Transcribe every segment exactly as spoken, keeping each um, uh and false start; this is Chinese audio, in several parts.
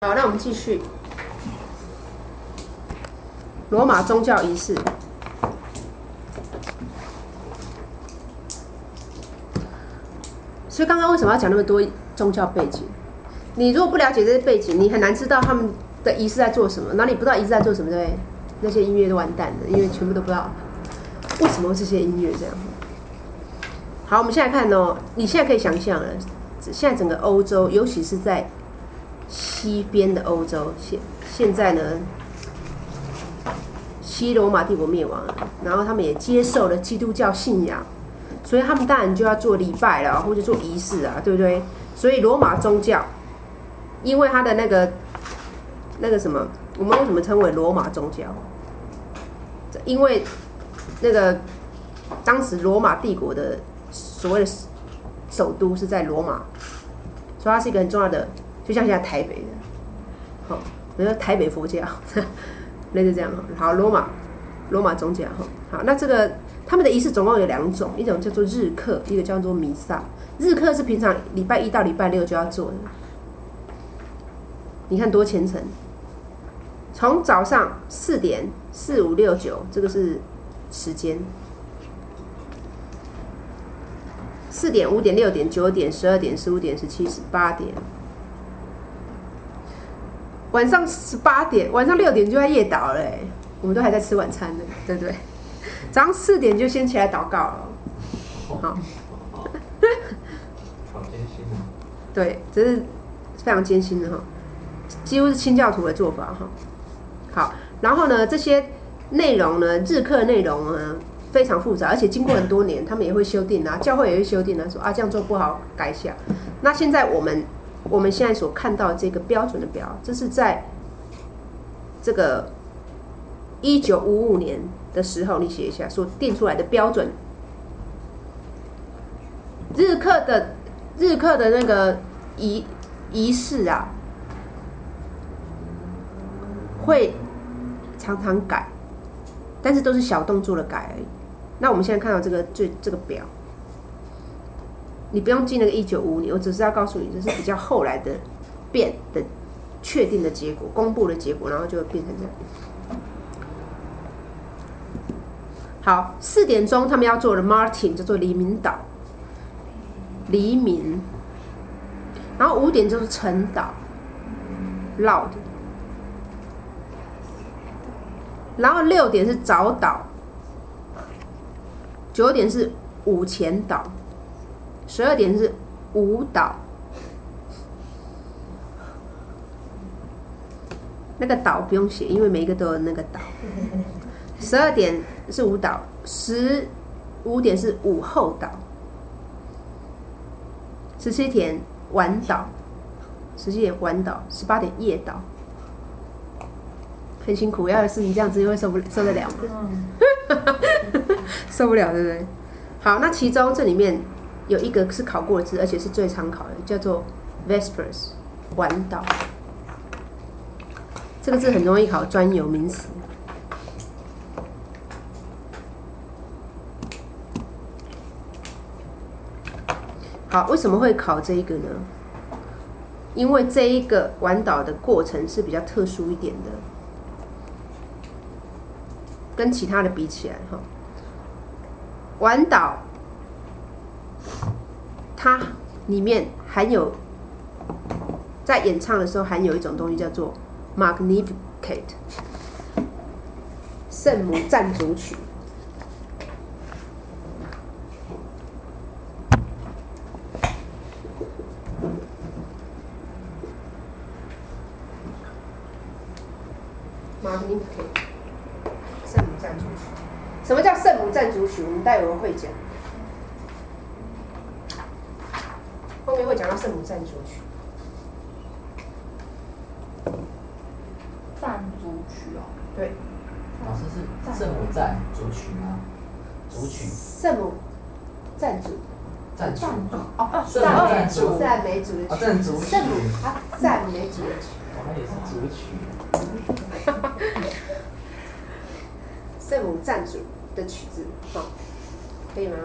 好，那我们继续罗马宗教仪式。所以刚刚为什么要讲那么多宗教背景？你如果不了解这些背景，你很难知道他们的仪式在做什么。然后你不知道仪式在做什么，对不对？那些音乐都完蛋了，因为全部都不知道为什么这些音乐这样。好，我们现在看哦，你现在可以想象了，现在整个欧洲，尤其是在西边的欧洲，现现在呢，西罗马帝国灭亡了，然后他们也接受了基督教信仰，所以他们当然就要做礼拜了，或者做仪式啊，对不对？所以罗马宗教，因为它的那个那个什么，我们为什么称为罗马宗教？因为那个当时罗马帝国的所谓的首都是在罗马，所以它是一个很重要的。就像现在台北的，好，比如说台北佛教，类似这样哈。好，罗马，罗马宗教哈。好，那这个他们的仪式总共有两种，一种叫做日课，一个叫做弥撒。日课是平常礼拜一到礼拜六就要做的，你看多虔诚。从早上四点、四五六九，这个是时间。四点、五点、六点、九点、十二点、十五点、十七、十八点。晚上十八点，晚上六点就要夜祷了，我们都还在吃晚餐呢，对不对？早上四点就先起来祷告了，好， 好艰辛啊！ 对，这是非常艰辛的哈，几乎是清教徒的做法哈。好，然后呢，这些内容呢，日课内容呢非常复杂，而且经过很多年，他们也会修订啊，教会也会修订啊，说啊这样做不好，改一下。那现在我们。我们现在所看到的这个标准的表，这是在这个一九五五年的时候，你写一下所定出来的标准。日课的日课的那个仪仪式啊，会常常改，但是都是小动作的改而已。那我们现在看到这个最这个表。你不用记那个一九五五年，我只是要告诉你，这是比较后来的变的确定的结果，公布的结果，然后就会变成这样。好，四点钟他们要做的 Martin 叫做黎明祷，黎明，然后五点就是晨祷 ，Loud， 然后六点是早祷，九点是午前祷。十二点是午祷，那个祷不用写，因为每一个都有那个祷。十二点是午祷，十五点是午后祷，十七点晚祷，十七点晚祷，十八点夜祷，很辛苦。要是你这样子，会受不受得了吗？受不了，对不对？好，那其中这里面。有一个是考过的字，而且是最常考的，叫做 Vespers 晚祷。这个字很容易考专有名词。好，为什么会考这一个呢？因为这一个晚祷的过程是比较特殊一点的，跟其他的比起来，哈，晚祷。它里面含有，在演唱的时候含有一种东西叫做 Magnificat 圣母赞主曲。Magnificat 圣母赞主曲，什么叫圣母赞主曲？我们待会会讲。后面会讲到圣母赞主曲， 赞主曲哦， 对， 老师是圣母赞主曲吗？主曲。 圣母赞主， 赞主哦， 赞美主，赞美主的曲， 赞主曲， 圣母啊，赞美主的曲， 我还以为是主曲。 圣母赞主的曲子，好，可以吗？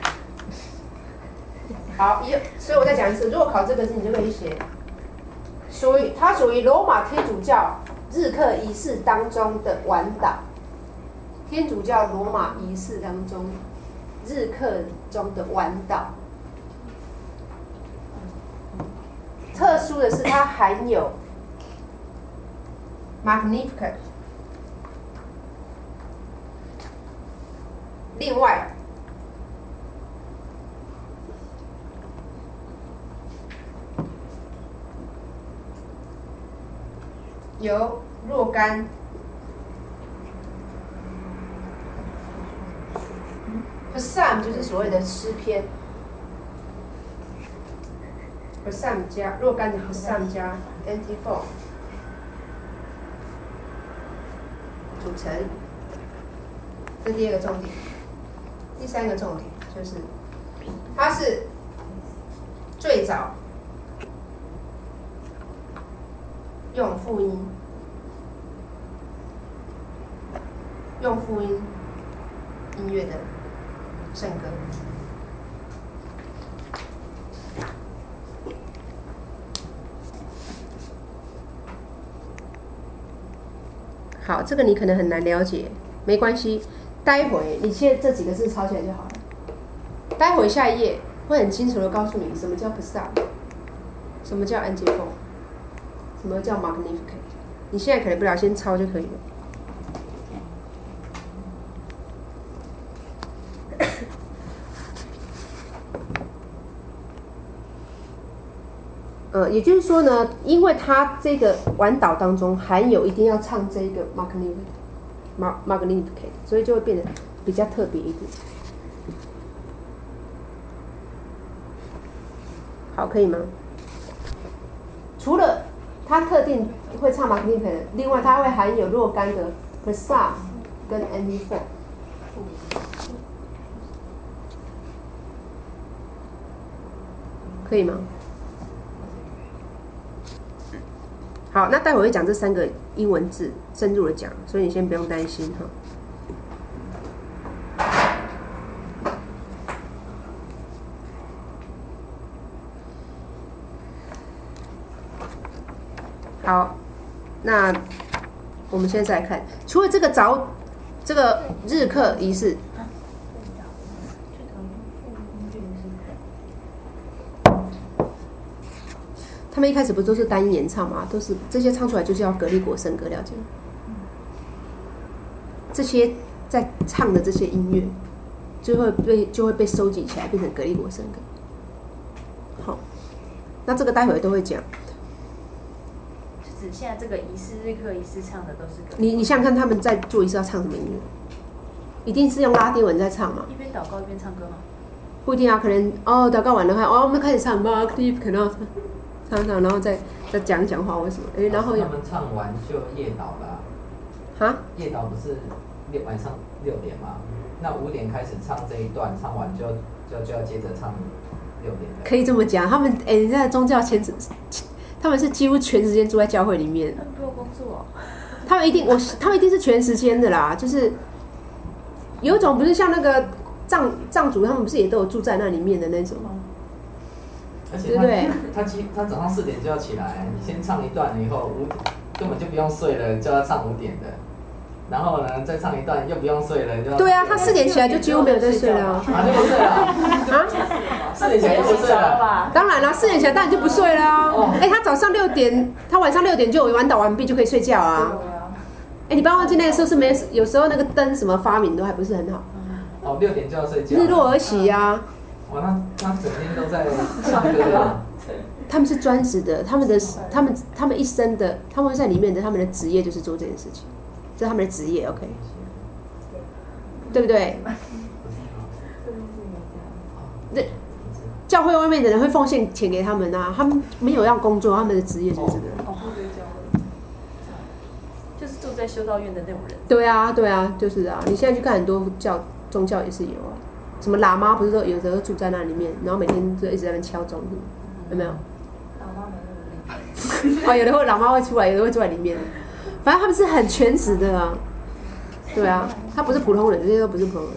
好，一，所以我再讲一次，如果考这个字，你就可以写属于它属于罗马天主教日课仪式当中的晚祷。天主教罗马仪式当中日课中的晚祷。特殊的是，它含有 Magnificat。另外，由若干 Psalm 就是所谓的诗篇 ，Psalm 加若干的 Psalm 加 Antiphon 组成。这是第二个重点。第三个重点就是，它是最早用复音，用复音音乐的圣歌。好，这个你可能很难了解，没关系，待会你现在这几个字抄起来就好了。待会下一页会很清楚的告诉你什么叫 Psalm， 什么叫 Antiphon， 什么叫 Magnificat。你现在可能不了，先抄就可以了。呃，也就是说呢，因为它这个晚祷当中含有一定要唱这个 Magnificat， Magnificat， 所以就会变得比较特别一点。好，可以吗？除了它特定会唱 Magnificat， 另外它会含有若干的 Psalm 跟 Antiphon。可以吗？好，那待会会讲这三个英文字，深入的讲，所以你先不用担心哈。好，那我们现在来看，除了这个早这个日课仪式，他们一开始不都是单演唱吗？都是这些唱出来就叫格利果圣歌，了解吗？这些在唱的这些音乐，就会被就会被收集起来，变成格利果圣歌。好，那这个待会都会讲。 指现在这个仪式日课仪式唱的都是格利果。 你你想想看，他们在做仪式要唱什么音乐？一定是用拉丁文在唱嘛？ 一边祷告一边唱歌吗？ 不一定啊，可能哦，祷告完了，哦，我们开始唱 Magnificat， 可能唱唱，然后再再讲讲话，为什么？哎，然后他们唱完就夜祷了。 哈？ 夜祷不是六晚上六点吗？那五点开始唱这一段，唱完就就就要接着唱六点。 可以这么讲，他们哎，人家宗教前他们是几乎全时间住在教会里面。 他们不用工作、哦。 他们一定，我他们一定是全时间的啦，就是有一种不是像那个藏藏族，他们不是也都有住在那里面的那种吗？ 而且他对对他他他早上四点就要起来，你先唱一段以后五根本就不用睡了，就要唱五点的，然后呢再唱一段又不用睡了，就要对啊，他四点起来就几乎没有在睡了啊， 啊就不睡了啊，四点起来就不睡了， 当然了，四点起来当然就不睡了啊，哎、哦欸，他早上六点，他晚上六点就晚祷完毕就可以睡觉啊，哎、欸，你不要忘记那个时候是没有时候那个灯什么发明都还不是很好， 哦六点就要睡觉， 日落而息啊。 哇，那他整天都在唱歌啊！ 他们是专职的，他们的他们他们一生的，他们在里面的他们的职业就是做这件事情，这是他们的职业 ，OK， 对不对？那教会外面的人会奉献钱给他们啊，他们没有要工作，他们的职业就是这个。哦， 就是住在修道院的那种人。 对啊，对啊，就是啊，你现在去看很多教宗教也是有啊。什么喇嘛不是说有时候住在那里面，然后每天就一直在那边敲钟，有没有？ 喇嘛没有。 哦，有的会喇嘛会出来，有的会住在里面。反正他们是很全职的啊。对啊，他不是普通人，这些都不是普通人。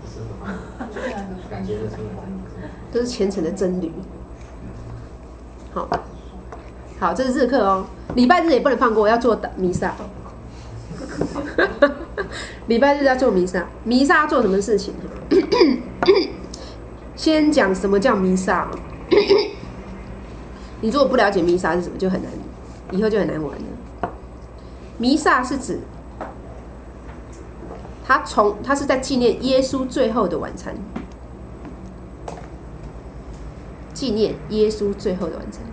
感觉得出来， 都是虔诚的僧侣。好， 好，这是日课哦。礼拜日也不能放过，要做弥撒。礼拜日要做弥撒，弥撒做什么事情？先讲什么叫弥撒。你如果不了解弥撒是什么，就很难，以后就很难玩了。弥撒是指他从他是在纪念耶稣最后的晚餐，纪念耶稣最后的晚餐。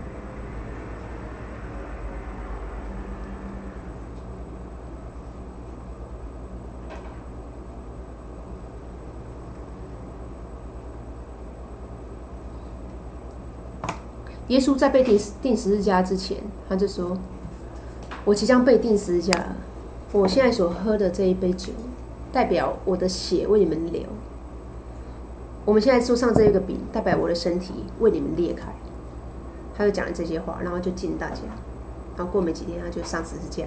耶稣在被钉钉十字架之前，他就说：“我即将被钉十字架了，我现在所喝的这一杯酒，代表我的血为你们流。我们现在桌上这一个饼，代表我的身体为你们裂开。”他就讲了这些话，然后就敬大家，然后过没几天他就上十字架了。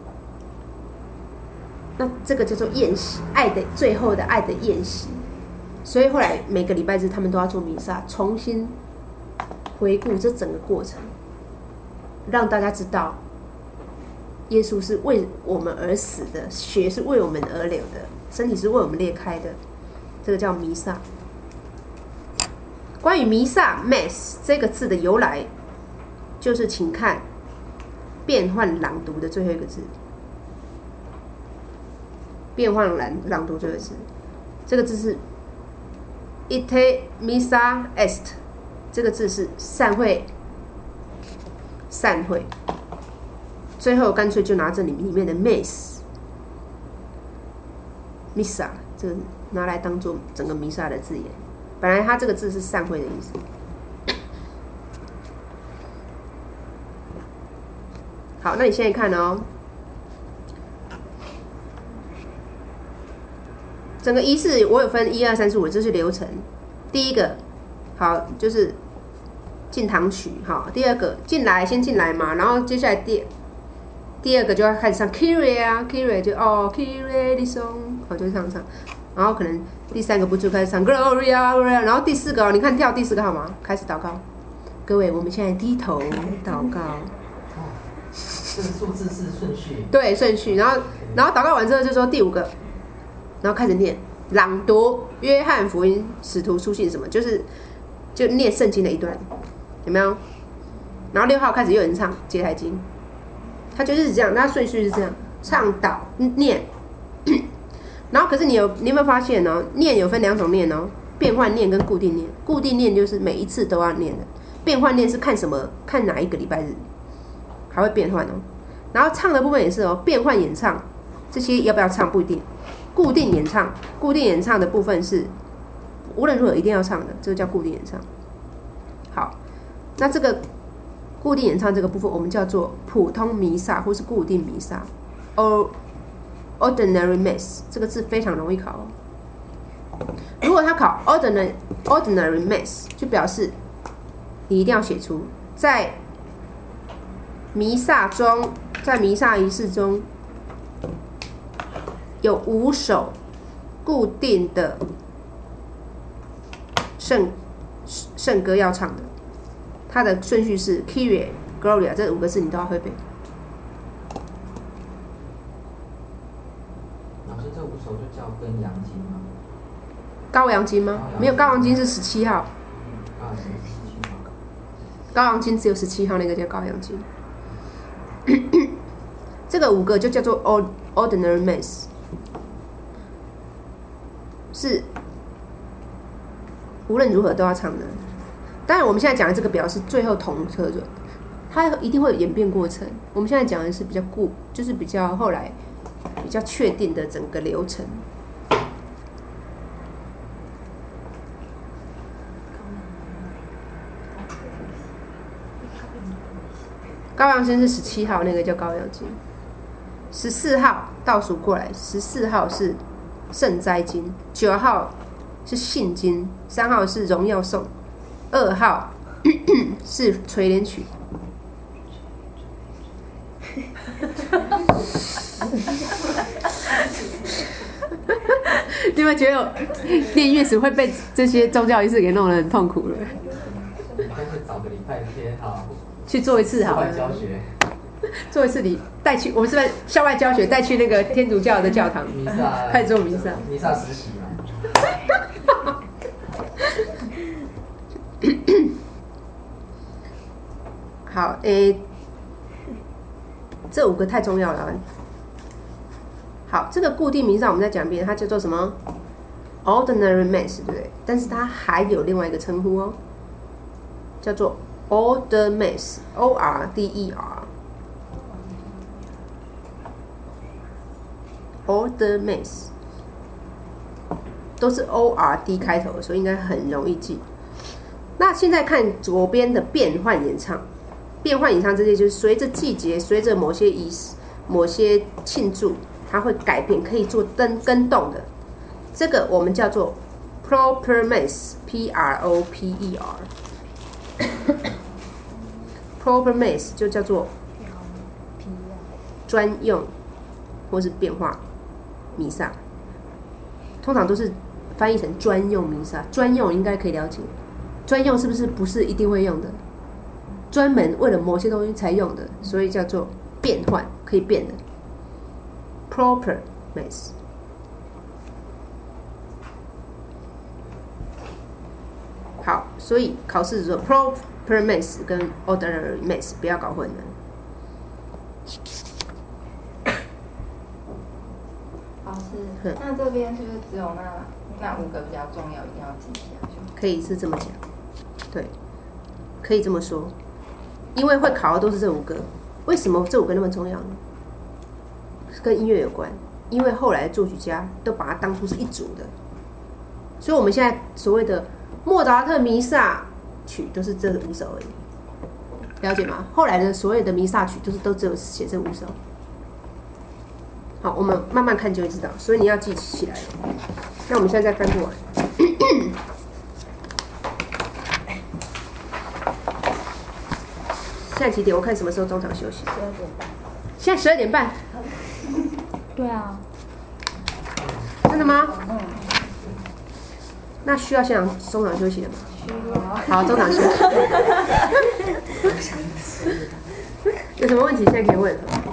那这个叫做宴席，爱的最后的爱的宴席。所以后来每个礼拜日他们都要做弥撒，重新回顾这整个过程，让大家知道耶稣是为我们而死的，血是为我们而流的，身体是为我们裂开的，这个叫弥撒。关于弥撒 Mass 这个字的由来，就是请看变换朗读的最后一个字，变换朗朗读最后一个字，这个字是 Ite Missa Est，这个字是散会，散会。最后干脆就拿这里里面的 mass missa 这个拿来当做整个弥撒的字眼。本来它这个字是散会的意思。好，那你现在看哦，整个仪式我有分一二三四五，这是流程。第一个，好，就是进堂曲，好，第二个进来先进来嘛，然后接下来第第二个就要开始唱 Kyrie 啊 ，Kyrie 就哦 Kyrie 的 song， 好就唱唱，然后可能第三个步就开始唱 Gloria Gloria， 然后第四个、哦、你看跳第四个号码开始祷告，各位我们现在低头祷告， 哦，这个数字是顺序， 对顺序，然后然后祷告完之后就说第五个，然后开始念朗读约翰福音、使徒书信什么，就是就念圣经的一段。有没有？然后六号开始有人唱节台经，他就是这样，他顺序是这样：唱、导、念。然后可是你有你有没有发现哦？念有分两种念哦，变换念跟固定念。固定念就是每一次都要念的，变换念是看什么，看哪一个礼拜日，还会变换哦。然后唱的部分也是哦，变换演唱这些要不要唱不一定。固定演唱，固定演唱的部分是无论如何一定要唱的，这个叫固定演唱。好。那这个固定演唱这个部分，我们叫做普通弥撒或是固定弥撒 ，or ordinary mass， 这个字非常容易考哦。如果他考 ordinary ordinary mass， 就表示你一定要写出在弥撒中，在弥撒仪式中有五首固定的圣圣歌要唱的。它的顺序是 Kyrie、Gloria 这五个字你都要会背。 老师，这五首就叫跟羊经吗？ 羔羊经吗？没有，羔羊经是十七号。 啊，是十七号。 羔羊经只有十七号，那个叫羔羊经。这个五个就叫做 Ordinary Mass， 是无论如何都要唱的。当然，我们现在讲的这个表是最后统合准，它一定会有演变过程。我们现在讲的是比较固，就是比较后来比较确定的整个流程。羔羊经是十七号，那个叫羔羊经。十四号倒数过来，十四号是圣斋经，九号是信经，三号是荣耀颂。二号是垂帘曲，你们觉得念乐时会被这些宗教仪式给弄得很痛苦了？ 你干脆找个礼拜天好， 去做一次好了。 教学。 做一次礼带去，我们是在校外教学，带去那个天主教的教堂， 弥撒， 开始做弥撒， 弥撒实习嘛。 好，诶，这五个太重要了。好，这个固定弥撒我们再讲一遍，它叫做什么 ？Ordinary Mass， 对不对？但是它还有另外一个称呼哦，叫做 Order Mass，O R D E R。Order Mass 都是 O R D 开头的，所以应该很容易记。那现在看左边的变换演唱，变换演唱这些就是随着季节，随着某些仪式、某些庆祝，它会改变，可以做跟跟动的。这个我们叫做 Proper Mass，P R O P E R。Proper Mass 就叫做专用或是变化弥撒，通常都是翻译成专用弥撒。专用应该可以了解，专用是不是不是一定会用的？专门为了某些东西才用的，所以叫做变换，可以变的。Proper Mass。好，所以考试的时候 Proper Mass 跟 Ordinary Mass 不要搞混了。 老师，那这边是不是只有那那五个比较重要，一定要记下去？ 可以是这么讲，对，可以这么说，因为会考的都是这五个。为什么这五个那么重要呢？跟音乐有关，因为后来的作曲家都把它当作是一组的，所以我们现在所谓的莫扎特弥撒曲都是这五首而已，了解吗？后来的所有的弥撒曲都是都只有写这五首。好，我们慢慢看就会知道，所以你要记起来了。那我们现在再翻过来。现在几点？我看什么时候中场休息？ 十二点半。 现在十二点半。 对啊。 真的吗？ 嗯。 那需要现场中场休息的吗？ 需要。 好，中场休息。有什么问题现在可以问？